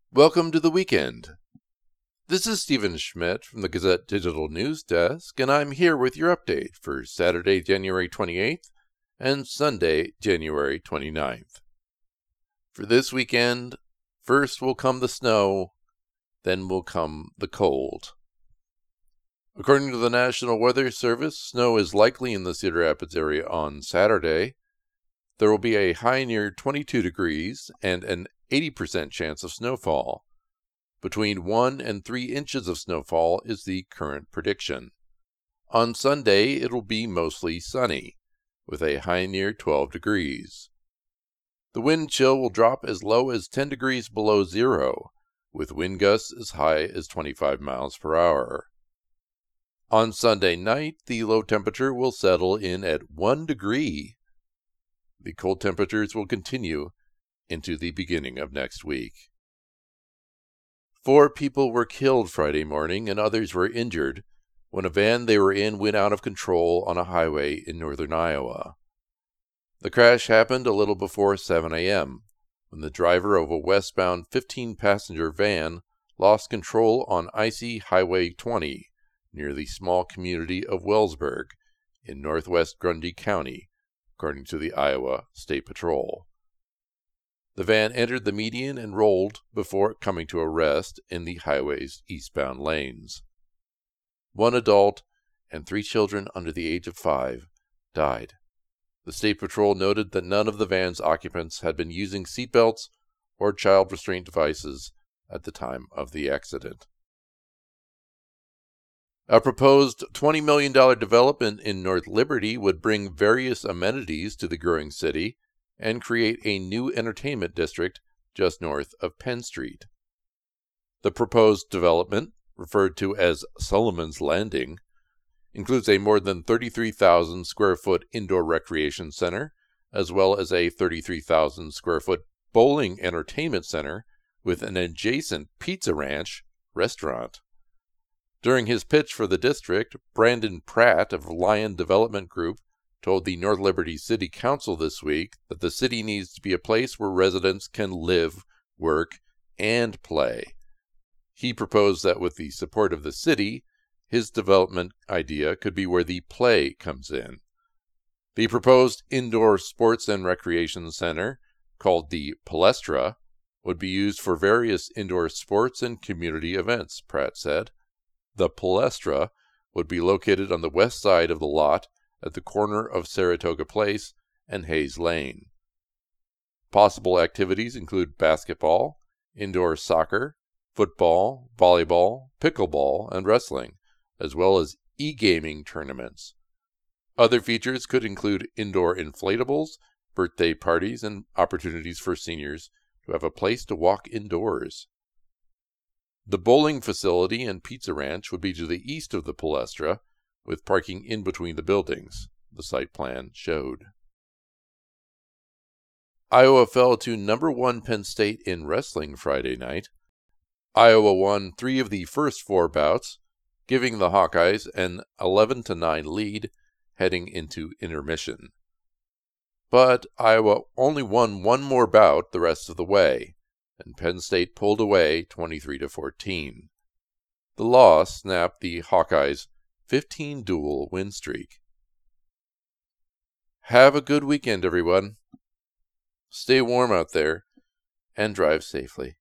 Welcome to the weekend. This is Stephen Schmidt from the Gazette Digital News Desk, and I'm here with your update for Saturday, January 28th and Sunday, January 29th. For this weekend, first will come the snow, then will come the cold. According to the National Weather Service, snow is likely in the Cedar Rapids area on Saturday. There will be a high near 22 degrees and an 80% chance of snowfall. Between 1 and 3 inches of snowfall is the current prediction. On Sunday, it'll be mostly sunny, with a high near 12 degrees. The wind chill will drop as low as 10 degrees below zero, with wind gusts as high as 25 miles per hour. On Sunday night, the low temperature will settle in at 1 degree. The cold temperatures will continue into the beginning of next week. 4 people were killed Friday morning and others were injured when a van they were in went out of control on a highway in northern Iowa. The crash happened a little before 7 a.m. when the driver of a westbound 15-passenger van lost control on icy Highway 20 near the small community of Wellsburg in northwest Grundy County, according to the Iowa State Patrol. The van entered the median and rolled before coming to a rest in the highway's eastbound lanes. 1 adult and 3 children under the age of 5 died. The State Patrol noted that none of the van's occupants had been using seatbelts or child restraint devices at the time of the accident. A proposed $20 million development in North Liberty would bring various amenities to the growing city and create a new entertainment district just north of Penn Street. The proposed development, referred to as Sullivan's Landing, includes a more than 33,000 square foot indoor recreation center, as well as a 33,000 square foot bowling entertainment center with an adjacent Pizza Ranch restaurant. During his pitch for the district, Brandon Pratt of Lion Development Group told the North Liberty City Council this week that the city needs to be a place where residents can live, work, and play. He proposed that with the support of the city, his development idea could be where the play comes in. The proposed indoor sports and recreation center, called the Palestra, would be used for various indoor sports and community events, Pratt said. The Palestra would be located on the west side of the lot at the corner of Saratoga Place and Hayes Lane. Possible activities include basketball, indoor soccer, football, volleyball, pickleball, and wrestling, as well as e-gaming tournaments. Other features could include indoor inflatables, birthday parties, and opportunities for seniors to have a place to walk indoors. The bowling facility and Pizza Ranch would be to the east of the Palestra, with parking in between the buildings, the site plan showed. Iowa fell to number 1 Penn State in wrestling Friday night. Iowa won 3 of the first 4 bouts, giving the Hawkeyes an 11-9 lead heading into intermission. But Iowa only won 1 more bout the rest of the way, and Penn State pulled away 23-14. The loss snapped the Hawkeyes' 15-duel win streak. Have a good weekend, everyone. Stay warm out there and drive safely.